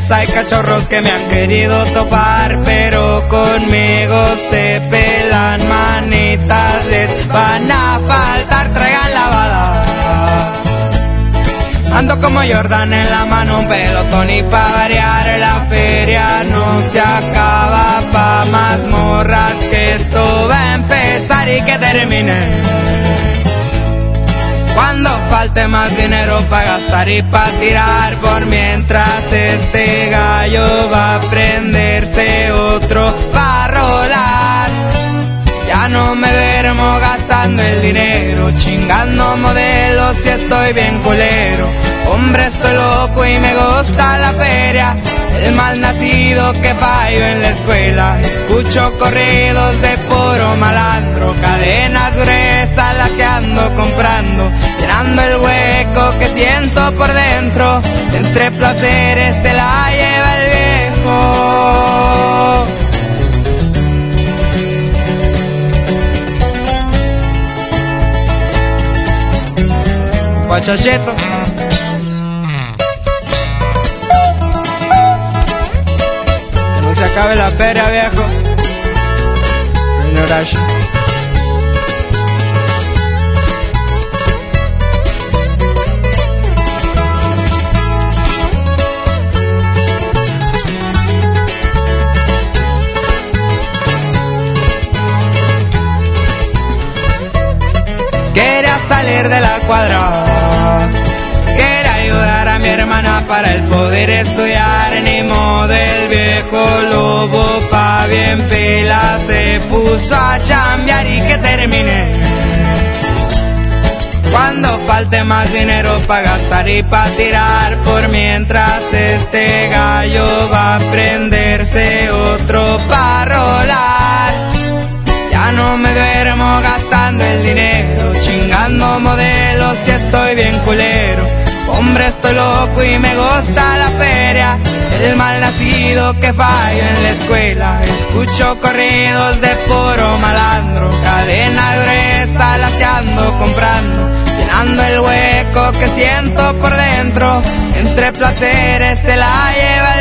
hay cachorros que me han querido topar, pero conmigo se pelan manitas, les van a faltar, traigan la bala. Ando como Jordan en la mano, un pelotón y pa' variar la feria no se acaba, pa' más morras que esto va a empezar y que termine. Cuando falte más dinero pa' gastar y pa' tirar, por mientras este gallo va a prenderse otro pa' rolar. Ya no me duermo gastando el dinero, chingando modelos y estoy bien culero. Hombre, estoy loco y me gusta la feria, el mal nacido que fallo en la escuela. Escucho corridos de puro malandro, cadenas gruesas las que ando comprando, llenando el hueco que siento por dentro. Entre placeres se la lleva el viejo. Guachachito. Que no se acabe la feria, viejo. Ignorash. Quería salir de la cuadra, quería ayudar a mi hermana para el poder estudiar. Ni modo, el viejo lobo pa' bien pila se puso a chambear y que termine. Cuando falte más dinero pa' gastar y pa' tirar, por mientras este gallo va a prenderse otro pa' rolar. Ya no me duermo gastando el dinero, chingando modelos y estoy bien culero. Hombre, estoy loco y me gusta la feria, el mal nacido que fallo en la escuela. Escucho corridos de puro malandro, cadena gruesa las que ando comprando, llenando el hueco que siento por dentro. Entre placeres se la lleva el